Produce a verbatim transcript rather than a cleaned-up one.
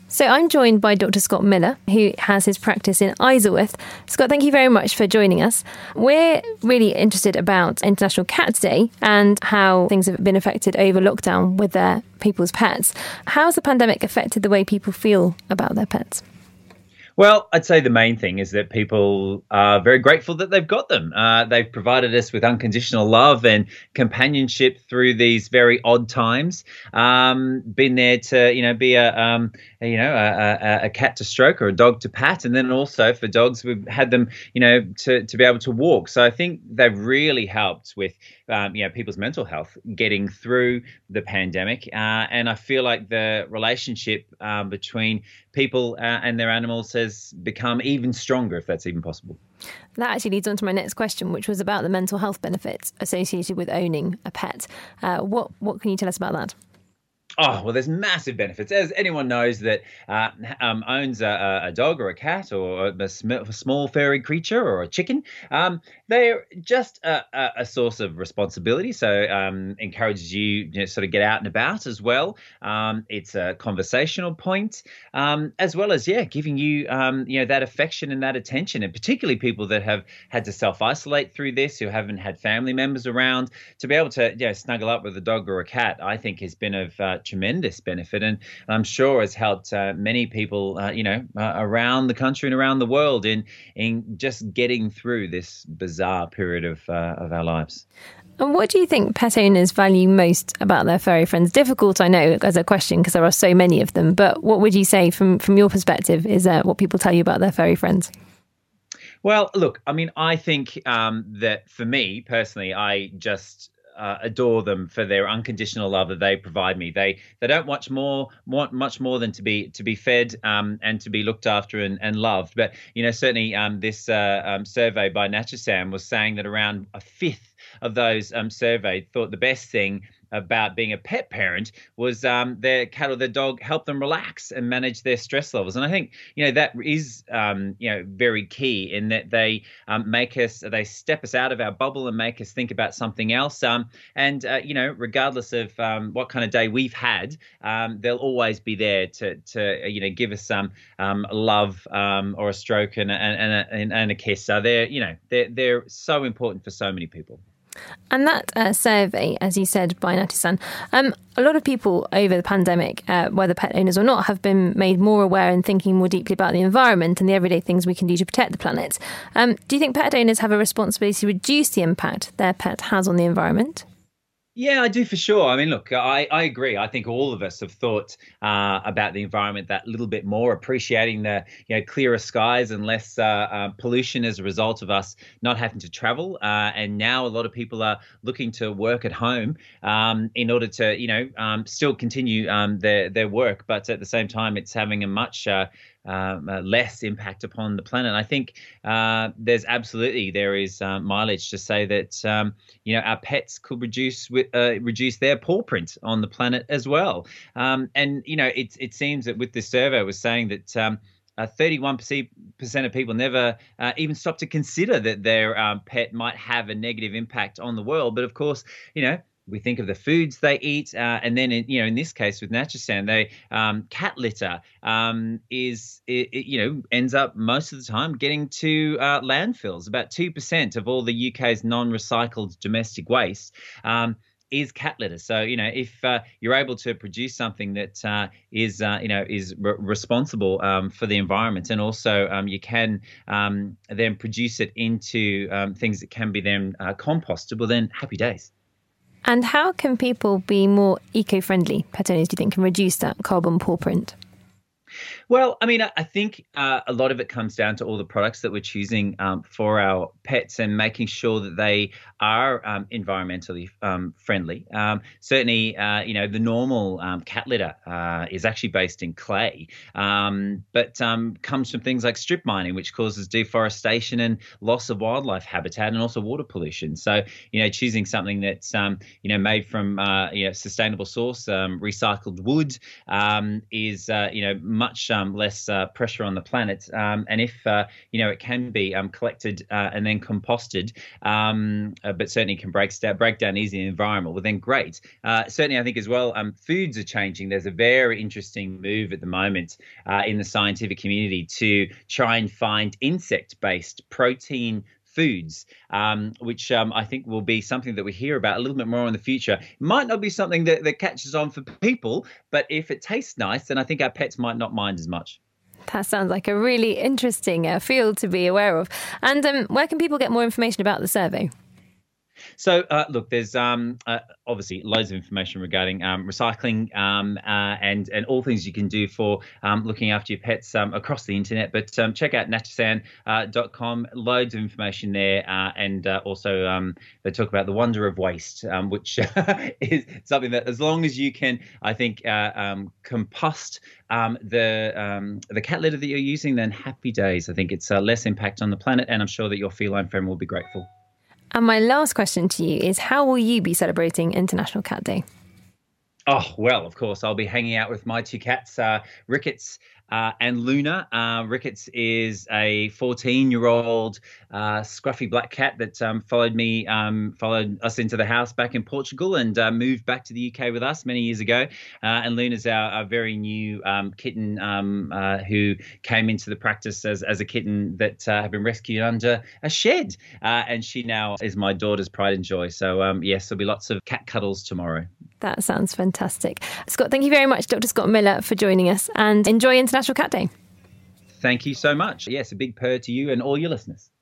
So I'm joined by Doctor Scott Miller, who has his practice in Isleworth. Scott, thank you very much for joining us. We're really interested about International Cat Day and how things have been affected over lockdown with their people's pets. How has the pandemic affected the way people feel about their pets? Well, I'd say the main thing is that people are very grateful that they've got them. Uh, they've provided us with unconditional love and companionship through these very odd times. Um, been there to, you know, be a, um, a you know, a, a, a cat to stroke or a dog to pat, and then also for dogs, we've had them, you know, to to be able to walk. So I think they've really helped with, um, you know, people's mental health getting through the pandemic. Uh, and I feel like the relationship um, between people uh, and their animals has become even stronger, if that's even possible. That actually leads on to my next question, which was about the mental health benefits associated with owning a pet. Uh, what what can you tell us about that? Oh, well, there's massive benefits. As anyone knows that uh, um, owns a, a dog or a cat or a, sm- a small furry creature or a chicken, um, they're just a, a, a source of responsibility. So um, encourages you, you know, sort of get out and about as well. Um, it's a conversational point, um, as well as, yeah, giving you, um, you know, that affection and that attention, and particularly people that have had to self-isolate through this, who haven't had family members around, to be able to, you know, snuggle up with a dog or a cat, I think has been of uh, tremendous benefit, and I'm sure has helped uh, many people, uh, you know, uh, around the country and around the world in in just getting through this bizarre period of uh, of our lives. And what do you think pet owners value most about their furry friends? Difficult, I know, as a question, because there are so many of them. But what would you say, from from your perspective, is uh, what people tell you about their furry friends? Well, look, I mean, I think um, that for me personally, I just Uh, adore them for their unconditional love that they provide me. They they don't watch more want much more than to be to be fed um, and to be looked after and, and loved. But you know, certainly um, this uh, um, survey by NatureSam was saying that around a fifth of those um, surveyed thought the best thing about being a pet parent was um, their cat or their dog help them relax and manage their stress levels. And I think, you know, that is, um, you know, very key in that they um, make us, they step us out of our bubble and make us think about something else. Um, and, uh, you know, regardless of um, what kind of day we've had, um, they'll always be there to, to you know, give us some um, love um, or a stroke and, and, and, a, and a kiss. So they're, you know, they're, they're so important for so many people. And that uh, survey, as you said, by NatureSam, um, a lot of people over the pandemic, uh, whether pet owners or not, have been made more aware and thinking more deeply about the environment and the everyday things we can do to protect the planet. Um, do you think pet owners have a responsibility to reduce the impact their pet has on the environment? Yeah, I do for sure. I mean, look, I, I agree. I think all of us have thought uh, about the environment that little bit more, appreciating the you know clearer skies and less uh, uh, pollution as a result of us not having to travel. Uh, and now a lot of people are looking to work at home um, in order to, you know, um, still continue um, their their work, but at the same time, it's having a much uh, Um, uh, less impact upon the planet. I think uh, there's absolutely there is uh, mileage to say that um, you know our pets could reduce with, uh, reduce their paw print on the planet as well. Um, and you know it it seems that with this survey it was saying that um, uh, thirty-one percent of people never uh, even stop to consider that their um, pet might have a negative impact on the world. But of course, you know. We think of the foods they eat, uh, and then, in, you know, in this case with NatureSam, they um, cat litter um, is, it, it, you know, ends up most of the time getting to uh, landfills. About two percent of all the U K's non-recycled domestic waste um, is cat litter. So, you know, if uh, you're able to produce something that uh, is, uh, you know, is re- responsible um, for the environment, and also um, you can um, then produce it into um, things that can be then uh, compostable, then happy days. And how can people be more eco-friendly, pet owners, do you think, can reduce that carbon paw print? Well, I mean, I think uh, a lot of it comes down to all the products that we're choosing um, for our pets and making sure that they are um, environmentally um, friendly. Um, certainly, uh, you know, the normal um, cat litter uh, is actually based in clay, um, but um, comes from things like strip mining, which causes deforestation and loss of wildlife habitat and also water pollution. So, you know, choosing something that's, um, you know, made from, uh, you know, sustainable source, um, recycled wood um, is, uh, you know, much much um, less uh, pressure on the planet. Um, and if, uh, you know, it can be um, collected uh, and then composted, um, uh, but certainly can break, break down easily in the environment, well, then great. Uh, certainly, I think as well, um, foods are changing. There's a very interesting move at the moment uh, in the scientific community to try and find insect-based protein foods, um, which um, I think will be something that we hear about a little bit more in the future. It might not be something that, that catches on for people, but if it tastes nice, then I think our pets might not mind as much. That sounds like a really interesting uh, field to be aware of. And um, where can people get more information about the survey? So, uh, look, there's um, uh, obviously loads of information regarding um, recycling um, uh, and and all things you can do for um, looking after your pets um, across the internet. But um, check out naturesan dot com. Uh, loads of information there. Uh, and uh, also um, they talk about the wonder of waste, um, which is something that as long as you can, I think, uh, um, compost um, the um, the cat litter that you're using, then happy days. I think it's uh, less impact on the planet. And I'm sure that your feline friend will be grateful. And my last question to you is, how will you be celebrating International Cat Day? Oh, well, of course, I'll be hanging out with my two cats, uh, Ricketts uh, and Luna. Uh, Ricketts is a fourteen-year-old uh, scruffy black cat that um, followed me, um, followed us into the house back in Portugal and uh, moved back to the U K with us many years ago. Uh, and Luna's our, our very new um, kitten um, uh, who came into the practice as, as a kitten that uh, had been rescued under a shed. Uh, and she now is my daughter's pride and joy. So, um, yes, there'll be lots of cat cuddles tomorrow. That sounds fantastic. Scott, thank you very much, Doctor Scott Miller, for joining us, and enjoy International Cat Day. Thank you so much. Yes, a big purr to you and all your listeners.